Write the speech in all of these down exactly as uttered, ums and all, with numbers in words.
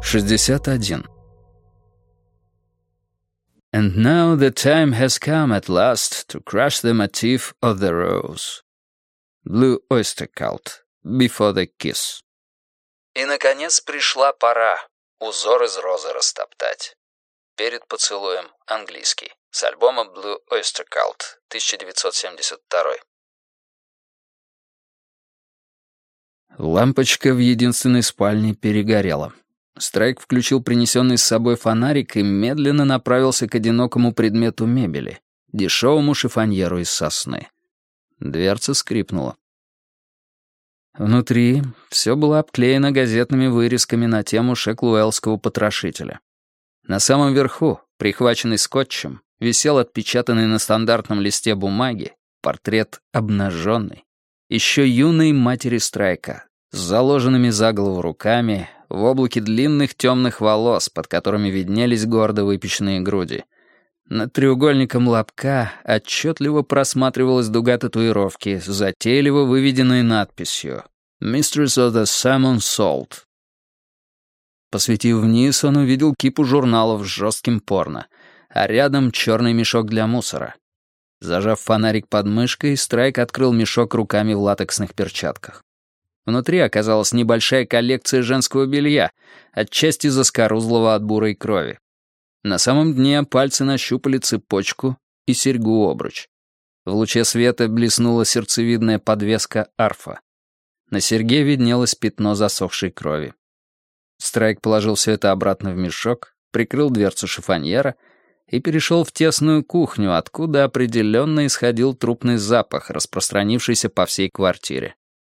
шестьдесят один. And now the time has come at last to crush the motif of the rose. Blue Oyster Cult. Before the kiss. И, наконец, пришла пора узор из розы растоптать. Перед поцелуем. Английский. С альбома Blue Oyster Cult. тысяча девятьсот семьдесят второй. Лампочка в единственной спальне перегорела. Страйк включил принесенный с собой фонарик и медленно направился к одинокому предмету мебели, дешевому шифоньеру из сосны. Дверца скрипнула. Внутри все было обклеено газетными вырезками на тему шеклуэллского потрошителя. На самом верху, прихваченный скотчем, висел отпечатанный на стандартном листе бумаги портрет обнаженной, еще юной матери Страйка, с заложенными за голову руками, в облаке длинных темных волос, под которыми виднелись гордо выпеченные груди. Над треугольником лобка отчетливо просматривалась дуга татуировки, затейливо выведенной надписью «Mistress of the Salmon Salt». Посветив вниз, он увидел кипу журналов с жестким порно, а рядом черный мешок для мусора. Зажав фонарик под мышкой, Страйк открыл мешок руками в латексных перчатках. Внутри оказалась небольшая коллекция женского белья, отчасти заскорузлого от бурой крови. На самом дне пальцы нащупали цепочку и серьгу-обруч. В луче света блеснула сердцевидная подвеска арфа. На серьге виднелось пятно засохшей крови. Страйк положил все это обратно в мешок, прикрыл дверцу шифоньера и перешел в тесную кухню, откуда определенно исходил трупный запах, распространившийся по всей квартире.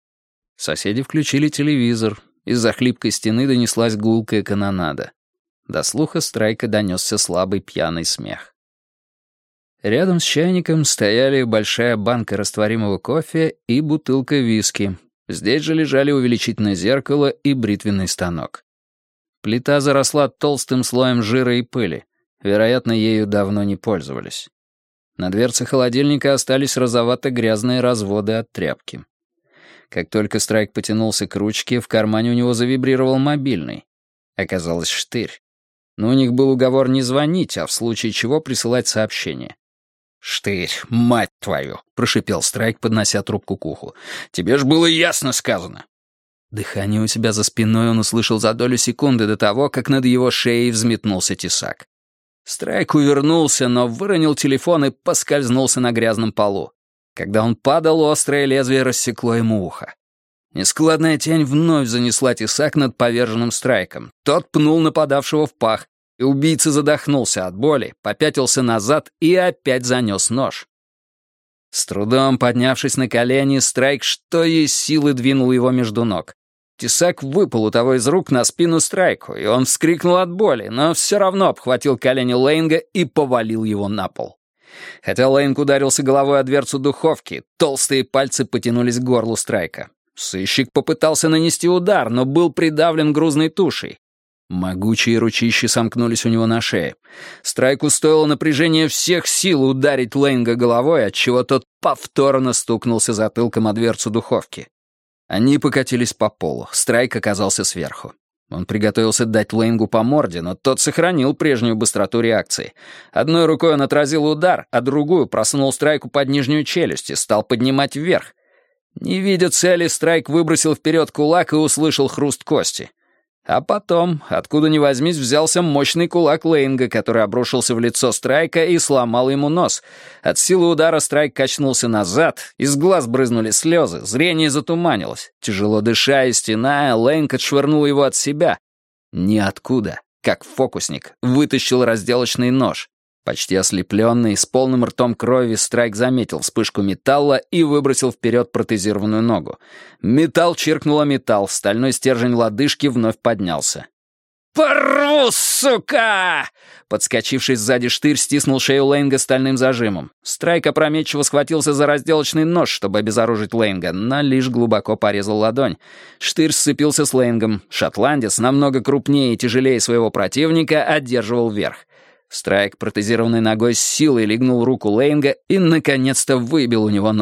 Соседи включили телевизор, из-за хлипкой стены донеслась гулкая канонада. До слуха Страйка донесся слабый пьяный смех. Рядом с чайником стояли большая банка растворимого кофе и бутылка виски. Здесь же лежали увеличительное зеркало и бритвенный станок. Плита заросла толстым слоем жира и пыли. Вероятно, ею давно не пользовались. На дверце холодильника остались розовато-грязные разводы от тряпки. Как только Страйк потянулся к ручке, в кармане у него завибрировал мобильный. Оказалось, Штырь. Но у них был уговор не звонить, а в случае чего присылать сообщение. «Штырь, мать твою!» — прошипел Страйк, поднося трубку к уху. «Тебе ж было ясно сказано!» Дыхание у себя за спиной он услышал за долю секунды до того, как над его шеей взметнулся тесак. Страйк увернулся, но выронил телефон и поскользнулся на грязном полу. Когда он падал, острое лезвие рассекло ему ухо. Нескладная тень вновь занесла тесак над поверженным Страйком. Тот пнул нападавшего в пах, и убийца задохнулся от боли, попятился назад и опять занес нож. С трудом поднявшись на колени, Страйк что есть силы двинул его между ног. Тесак выпал у того из рук на спину Страйку, и он вскрикнул от боли, но все равно обхватил колени Лэнга и повалил его на пол. Хотя Лэнг ударился головой о дверцу духовки, толстые пальцы потянулись к горлу Страйка. Сыщик попытался нанести удар, но был придавлен грузной тушей. Могучие ручищи сомкнулись у него на шее. Страйку стоило напряжения всех сил ударить Лэнга головой, отчего тот повторно стукнулся затылком о дверцу духовки. Они покатились по полу. Страйк оказался сверху. Он приготовился дать Лэнгу по морде, но тот сохранил прежнюю быстроту реакции. Одной рукой он отразил удар, а другую просунул Страйку под нижнюю челюсть и стал поднимать вверх. Не видя цели, Страйк выбросил вперед кулак и услышал хруст кости. А потом, откуда ни возьмись, взялся мощный кулак Лэнга, который обрушился в лицо Страйка и сломал ему нос. От силы удара Страйк качнулся назад, из глаз брызнули слезы, зрение затуманилось. Тяжело дыша и стеная, Лэнг отшвырнул его от себя. Ниоткуда, как фокусник, вытащил разделочный нож. Почти ослепленный, с полным ртом крови, Страйк заметил вспышку металла и выбросил вперед протезированную ногу. Металл чиркнуло металл, стальной стержень лодыжки вновь поднялся. «Порву, сука!» Подскочивший сзади Штырь стиснул шею Лэнга стальным зажимом. Страйк опрометчиво схватился за разделочный нож, чтобы обезоружить Лэнга, но лишь глубоко порезал ладонь. Штырь сцепился с Лэнгом. Шотландец, намного крупнее и тяжелее своего противника, одерживал верх. Страйк протезированной ногой с силой легнул руку Лэнга и, наконец-то, выбил у него нож.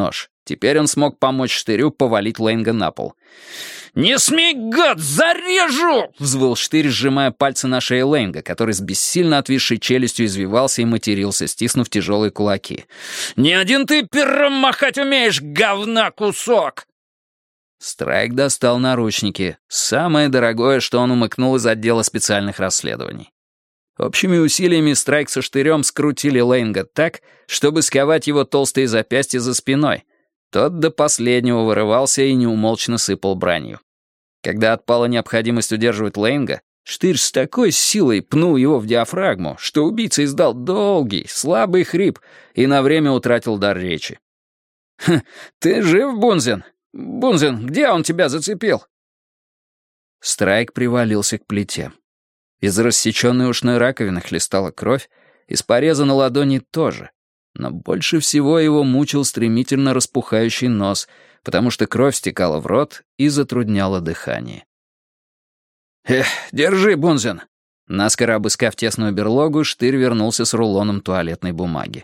Теперь он смог помочь Штырю повалить Лэнга на пол. «Не смей, гад, зарежу!» — взвыл Штырь, сжимая пальцы на шее Лэнга, который с бессильно отвисшей челюстью извивался и матерился, стиснув тяжелые кулаки. «Не один ты пером махать умеешь, говна кусок!» Страйк достал наручники, самое дорогое, что он умыкнул из отдела специальных расследований. Общими усилиями Страйк со Штырем скрутили Лэнга так, чтобы сковать его толстые запястья за спиной. Тот до последнего вырывался и неумолчно сыпал бранью. Когда отпала необходимость удерживать Лэнга, Штырь с такой силой пнул его в диафрагму, что убийца издал долгий, слабый хрип и на время утратил дар речи. «Хм, ты жив, Бунзен? Бунзен, где он тебя зацепил?» Страйк привалился к плите. Из рассеченной ушной раковины хлестала кровь, из пореза на ладони тоже. Но больше всего его мучил стремительно распухающий нос, потому что кровь стекала в рот и затрудняла дыхание. «Эх, держи, Бунзен!» Наскоро обыскав тесную берлогу, Штырь вернулся с рулоном туалетной бумаги.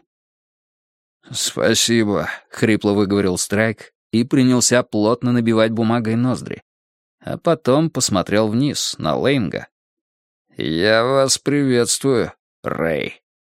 «Спасибо», — хрипло выговорил Страйк и принялся плотно набивать бумагой ноздри. А потом посмотрел вниз, на Лэнга. «Я вас приветствую, Рэй».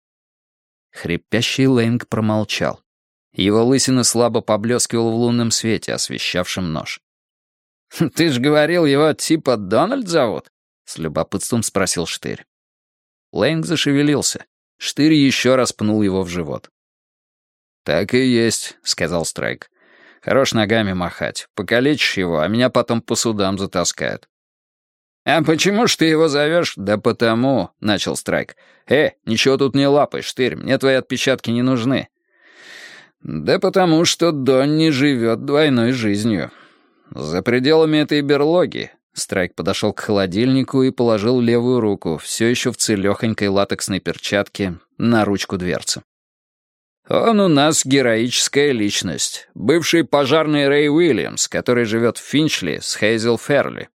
Хрипящий Лэнг промолчал. Его лысина слабо поблескивала в лунном свете, освещавшем нож. «Ты ж говорил, его типа Дональд зовут?» — с любопытством спросил Штырь. Лэнг зашевелился. Штырь еще раз пнул его в живот. «Так и есть», — сказал Страйк. «Хорош ногами махать. Покалечишь его, а меня потом по судам затаскают». «А почему ж ты его зовешь?» «Да потому», — начал Страйк. «Э, ничего тут не лапай, Штырь, мне твои отпечатки не нужны». «Да потому что Донни живет двойной жизнью. За пределами этой берлоги». Страйк подошел к холодильнику и положил левую руку, все еще в целехонькой латексной перчатке, на ручку дверцы. «Он у нас героическая личность, бывший пожарный Рэй Уильямс, который живет в Финчли с Хейзел Ферли».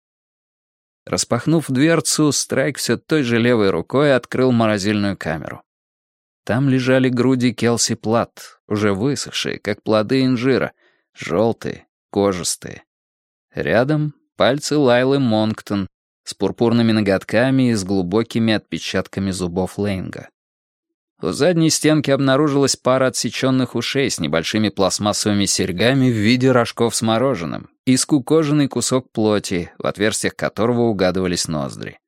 Распахнув дверцу, Страйк все той же левой рукой открыл морозильную камеру. Там лежали груди Келси Платт, уже высохшие, как плоды инжира, желтые, кожистые. Рядом пальцы Лайлы Монктон с пурпурными ноготками и с глубокими отпечатками зубов Лэнга. У задней стенки обнаружилась пара отсеченных ушей с небольшими пластмассовыми серьгами в виде рожков с мороженым и скукоженный кусок плоти, в отверстиях которого угадывались ноздри.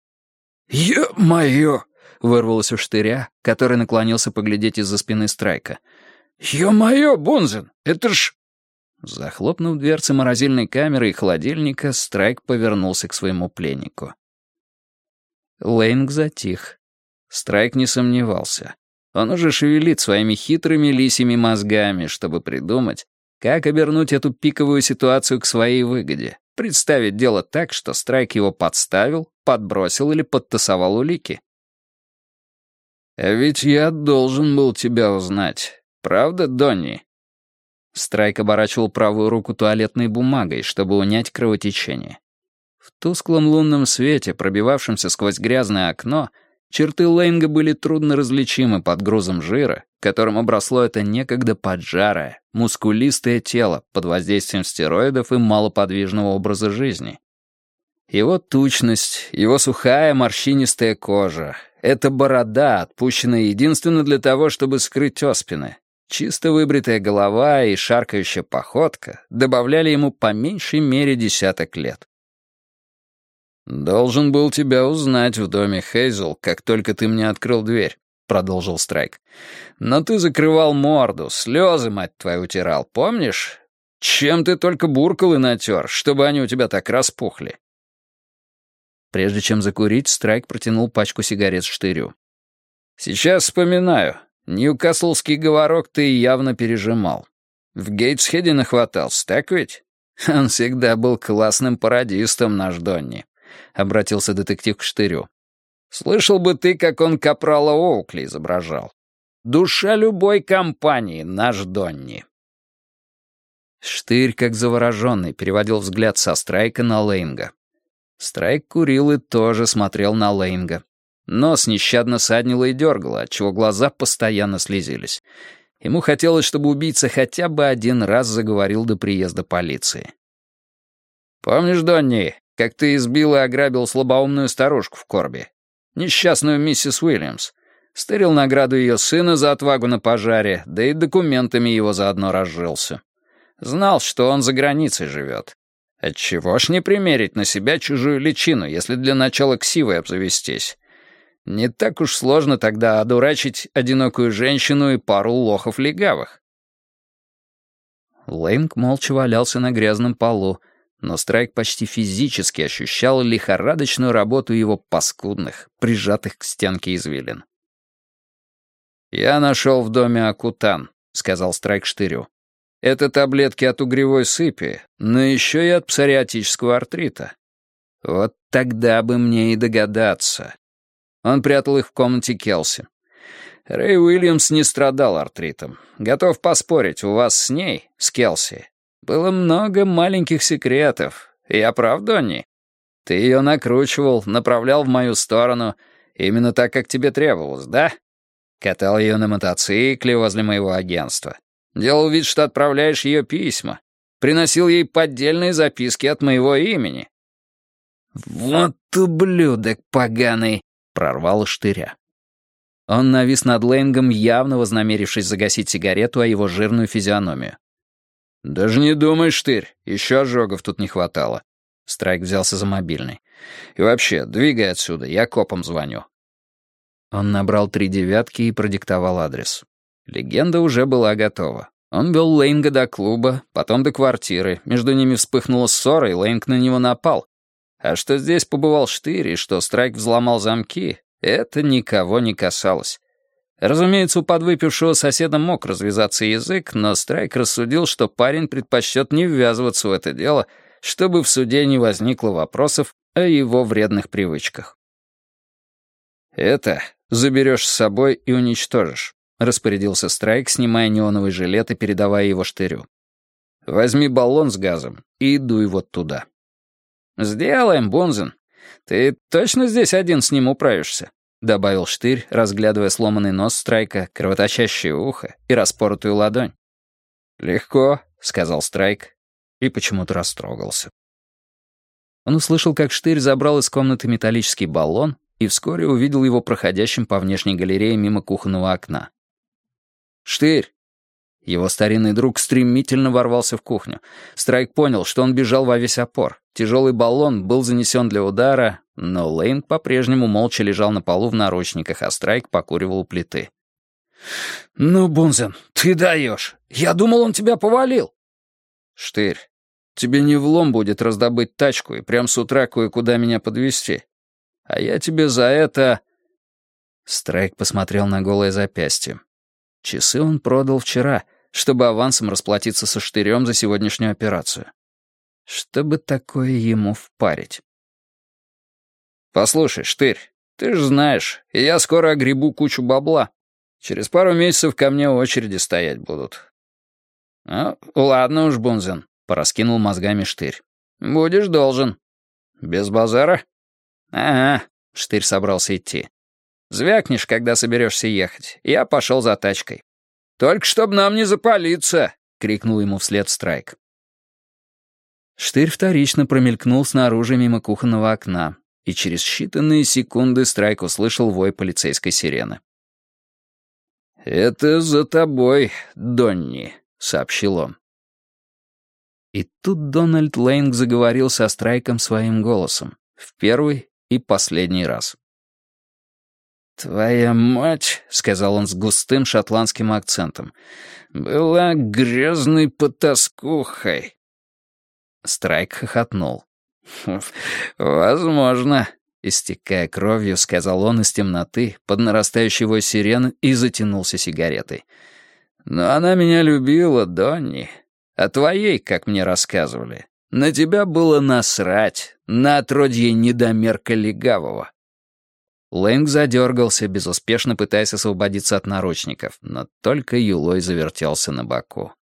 «Ё-моё!» — вырвалось у Штыря, который наклонился поглядеть из-за спины Страйка. «Ё-моё, Бунзен, это ж...» Захлопнув дверцы морозильной камеры и холодильника, Страйк повернулся к своему пленнику. Лэнг затих. Страйк не сомневался. Он уже шевелит своими хитрыми лисьими мозгами, чтобы придумать, как обернуть эту пиковую ситуацию к своей выгоде, представить дело так, что Страйк его подставил, подбросил или подтасовал улики. «А ведь я должен был тебя узнать. Правда, Донни?» Страйк оборачивал правую руку туалетной бумагой, чтобы унять кровотечение. В тусклом лунном свете, пробивавшемся сквозь грязное окно, черты Лэнга были трудно различимы под грузом жира, которым обросло это некогда поджарое, мускулистое тело под воздействием стероидов и малоподвижного образа жизни. Его тучность, его сухая морщинистая кожа, эта борода, отпущенная единственно для того, чтобы скрыть оспины, чисто выбритая голова и шаркающая походка добавляли ему по меньшей мере десяток лет. «Должен был тебя узнать в доме Хейзел, как только ты мне открыл дверь», — продолжил Страйк. «Но ты закрывал морду, слезы, мать твою, утирал, помнишь? Чем ты только буркал и натер, чтобы они у тебя так распухли?» Прежде чем закурить, Страйк протянул пачку сигарет Штырю. «Сейчас вспоминаю. Ньюкаслский говорок ты явно пережимал. В Гейтсхеде нахватался, так ведь? Он всегда был классным пародистом, наш Донни», — обратился детектив к Штырю. «Слышал бы ты, как он капрала Оукли изображал. Душа любой компании, наш Донни». Штырь, как завороженный, переводил взгляд со Страйка на Лэнга. Страйк курил и тоже смотрел на Лэнга. Нос нещадно саднило и дергало, отчего глаза постоянно слезились. Ему хотелось, чтобы убийца хотя бы один раз заговорил до приезда полиции. «Помнишь, Донни, как ты избил и ограбил слабоумную старушку в Корби? Несчастную миссис Уильямс. Стырил награду ее сына за отвагу на пожаре, да и документами его заодно разжился. Знал, что он за границей живет. Отчего ж не примерить на себя чужую личину, если для начала ксивой обзавестись? Не так уж сложно тогда одурачить одинокую женщину и пару лохов-легавых». Лэнг молча валялся на грязном полу, но Страйк почти физически ощущал лихорадочную работу его паскудных, прижатых к стенке извилин. «Я нашел в доме Акутан», — сказал Страйк Штырю. «Это таблетки от угревой сыпи, но еще и от псориатического артрита. Вот тогда бы мне и догадаться». Он прятал их в комнате Келси. Рэй Уильямс не страдал артритом. Готов поспорить, у вас с ней, с Келси, было много маленьких секретов. Я прав, Донни? Ты ее накручивал, направлял в мою сторону, именно так, как тебе требовалось, да? Катал ее на мотоцикле возле моего агентства. Делал вид, что отправляешь ее письма. Приносил ей поддельные записки от моего имени. «Вот ублюдок поганый!» — прорвало Штыря. Он навис над Лэнгом, явно вознамерившись загасить сигарету о его жирную физиономию. «Даже не думай, Штырь, еще ожогов тут не хватало». Страйк взялся за мобильный. «И вообще, двигай отсюда, я копам звоню». Он набрал три девятки и продиктовал адрес. Легенда уже была готова. Он вел Лэнга до клуба, потом до квартиры. Между ними вспыхнула ссора, и Лэнг на него напал. А что здесь побывал Штырь, и что Страйк взломал замки, это никого не касалось. Разумеется, у подвыпившего соседа мог развязаться язык, но Страйк рассудил, что парень предпочтет не ввязываться в это дело, чтобы в суде не возникло вопросов о его вредных привычках. «Это заберешь с собой и уничтожишь», — распорядился Страйк, снимая неоновый жилет и передавая его Штырю. «Возьми баллон с газом и дуй вот туда». «Сделаем, Бунзен. Ты точно здесь один с ним управишься?» — добавил Штырь, разглядывая сломанный нос Страйка, кровоточащее ухо и распоротую ладонь. «Легко», — сказал Страйк, и почему-то растрогался. Он услышал, как Штырь забрал из комнаты металлический баллон и вскоре увидел его проходящим по внешней галерее мимо кухонного окна. «Штырь!» Его старинный друг стремительно ворвался в кухню. Страйк понял, что он бежал во весь опор. Тяжелый баллон был занесен для удара, но Лэнг по-прежнему молча лежал на полу в наручниках, а Страйк покуривал у плиты. «Ну, Бунзен, ты даешь! Я думал, он тебя повалил!» «Штырь, тебе не влом будет раздобыть тачку и прям с утра кое-куда меня подвезти. А я тебе за это...» Страйк посмотрел на голое запястье. Часы он продал вчера, чтобы авансом расплатиться со Штырем за сегодняшнюю операцию. Чтобы такое ему впарить. «Послушай, Штырь, ты ж знаешь, я скоро огребу кучу бабла. Через пару месяцев ко мне очереди стоять будут». «Ну, ладно уж, Бунзен», — пораскинул мозгами Штырь. «Будешь должен». «Без базара?» «Ага», — Штырь собрался идти. «Звякнешь, когда соберешься ехать. Я пошел за тачкой». «Только чтоб нам не запалиться!» — крикнул ему вслед Страйк. Штырь вторично промелькнул снаружи мимо кухонного окна, и через считанные секунды Страйк услышал вой полицейской сирены. «Это за тобой, Донни», — сообщил он. И тут Дональд Лэнг заговорил со Страйком своим голосом, в первый и последний раз. «Твоя мать», — сказал он с густым шотландским акцентом, — «была грязной потаскухой». Страйк хохотнул. «Возможно», — истекая кровью, сказал он из темноты под нарастающей вой сирены и затянулся сигаретой. «Но она меня любила, Донни. А твоей, как мне рассказывали, на тебя было насрать, на отродье недомерка легавого». Лэнг задергался, безуспешно пытаясь освободиться от наручников, но только юлой завертелся на боку.